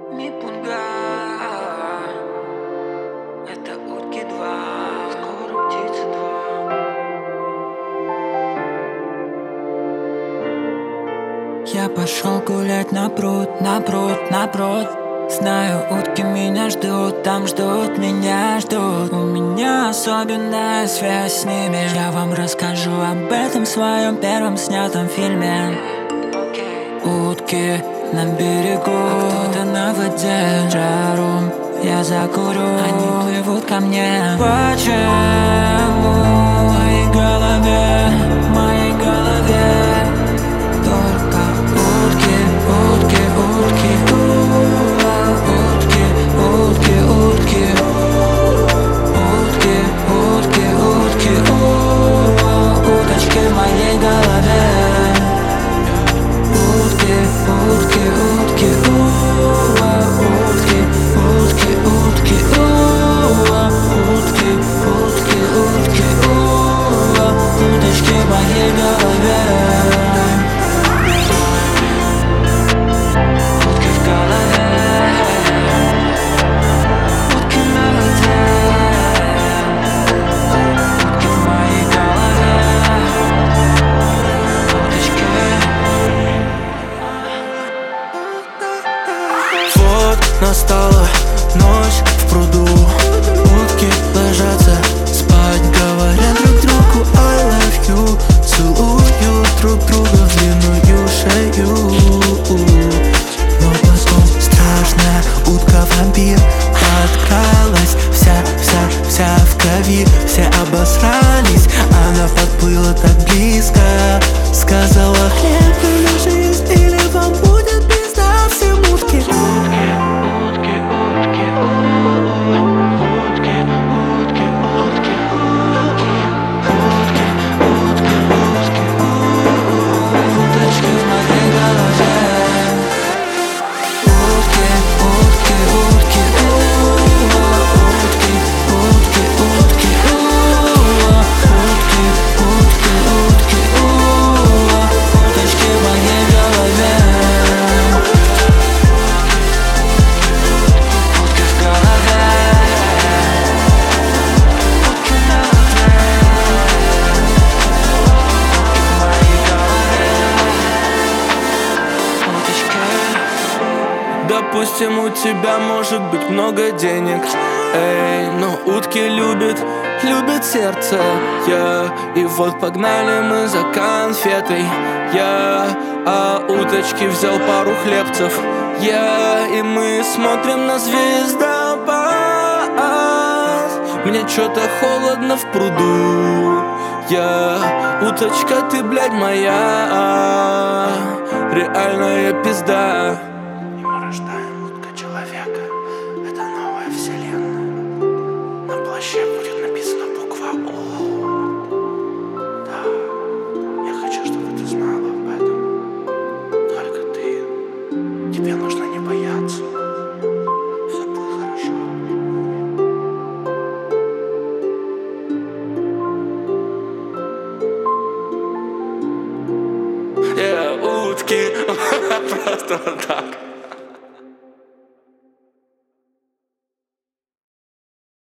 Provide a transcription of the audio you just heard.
Мипунга, это утки 2, скоро птицы 2. Я пошел гулять на пруд, на пруд, на пруд. Знаю, утки меня ждут, там ждут, меня ждут. У меня особенная связь с ними. Я вам расскажу об этом в своем первом снятом фильме. Утки на берегу, а кто-то на воде. Жару я закурю, они плывут ко мне. Почему в моей голове только утки, утки, утки, утки, утки, утки, утки, утки, утки, уточки в моей голове. Утки, утки, утки, утки, утки, утки, утки, утки, утки, уточки в моей голове. Утки в голове, утки на воде, утки в моей голове, уточки. Вот настала ночь в пруду. Утки ложатся спать, говорят друг другу I love you. Целуют друг друга в длинную шею. Но потом страшная утка-вампир подкралась, вся в крови. Все обосрались, она подплыла так близко. Сказала: хлеб или жизнь, или вам будет пизда всем утки. Допустим, у тебя может быть много денег, эй, но утки любят сердце. И вот погнали мы за конфетой. А уточки взял пару хлебцев. И мы смотрим на звездопад. Мне чё-то холодно в пруду. Уточка, ты, блядь, моя реальная пизда. Рождаем утка-человека. Это новая вселенная. На плаще будет написана буква О. Да, я хочу, чтобы ты знала об этом. Только тебе нужно не бояться. Все будет хорошо. Утки. Просто вот так.